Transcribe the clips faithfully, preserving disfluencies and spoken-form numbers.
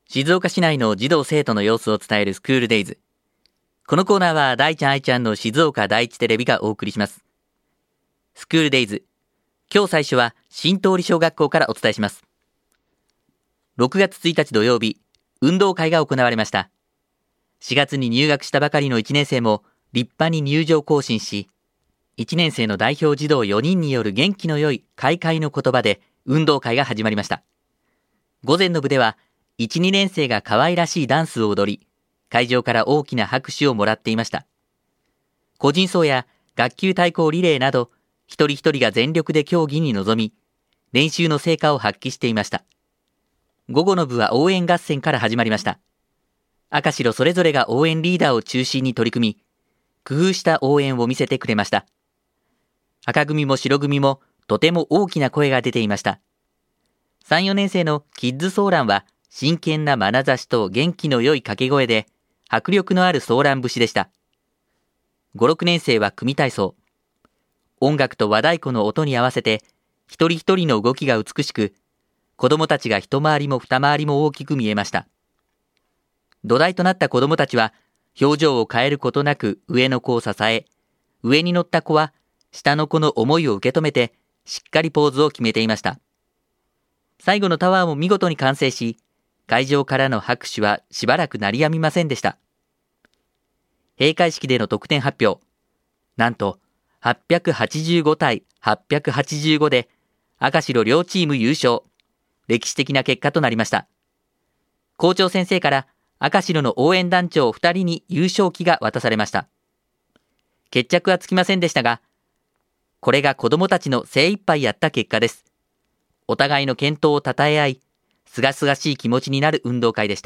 静岡市内の児童生徒の様子を伝えるスクールデイズ。このコーナーは大ちゃん愛ちゃんの静岡第一テレビがお送りします。スクールデイズ。今日最初は新通小学校からお伝えします。ろくがつついたち土曜日、運動会が行われました。しがつに入学したばかりのいちねん生も立派に入場行進し、いちねん生の代表児童よにんによる元気の良い開会の言葉で運動会が始まりました。午前の部ではいち、にねん生が可愛らしいダンスを踊り、会場から大きな拍手をもらっていました。個人走や学級対抗リレーなど、一人一人が全力で競技に臨み、練習の成果を発揮していました。午後の部は応援合戦から始まりました。赤白それぞれが応援リーダーを中心に取り組み、工夫した応援を見せてくれました。赤組も白組もとても大きな声が出ていました。さん、よねん生のキッズソーランは真剣な眼差しと元気の良い掛け声で迫力のあるソーラン節でした。ご、ろくねん生は組体操。音楽と和太鼓の音に合わせて一人一人の動きが美しく、子供たちが一回りも二回りも大きく見えました。土台となった子供たちは表情を変えることなく上の子を支え、上に乗った子は下の子の思いを受け止めてしっかりポーズを決めていました。最後のタワーも見事に完成し、会場からの拍手はしばらく鳴りやみませんでした。閉会式での得点発表。なんとはっぴゃくはちじゅうごたいはっぴゃくはちじゅうごで赤白両チーム優勝。歴史的な結果となりました。校長先生から赤白の応援団長ふたりに優勝旗が渡されました。決着はつきませんでしたが、これが子どもたちの精一杯やった結果です。お互いの健闘を称え合い、すがすがしい気持ちになる運動会でした。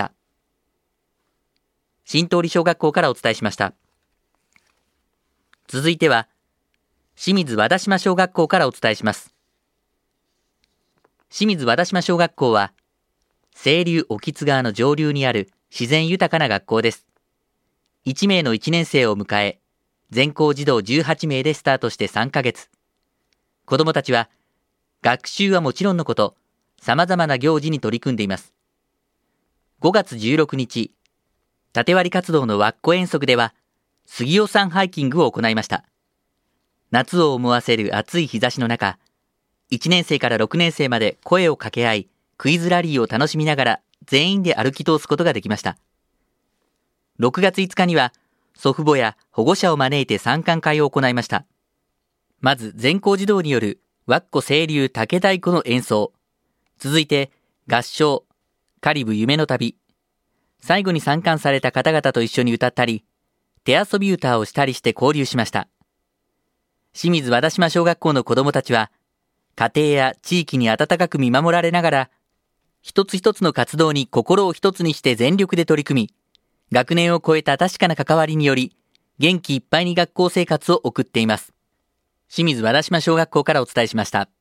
新通小学校からお伝えしました。続いては清水和田島小学校からお伝えします。清水和田島小学校は清流興津川の上流にある自然豊かな学校です。いちめいのいちねん生を迎え、全校児童じゅうはちめいでスタートしてさんかげつ。子どもたちは学習はもちろんのこと、様々な行事に取り組んでいます。ごがつじゅうろくにち、縦割り活動のわっこ遠足では、杉尾山ハイキングを行いました。夏を思わせる暑い日差しの中、いちねん生からろくねん生まで声を掛け合い、クイズラリーを楽しみながら全員で歩き通すことができました。ろくがついつかには、祖父母や保護者を招いて参観会を行いました。まず全校児童によるわっこ清流竹太鼓の演奏。続いて合唱、カリブ夢の旅。最後に参観された方々と一緒に歌ったり、手遊び歌をしたりして交流しました。清水和田島小学校の子どもたちは、家庭や地域に温かく見守られながら、一つ一つの活動に心を一つにして全力で取り組み、学年を超えた確かな関わりにより、元気いっぱいに学校生活を送っています。清水和田島小学校からお伝えしました。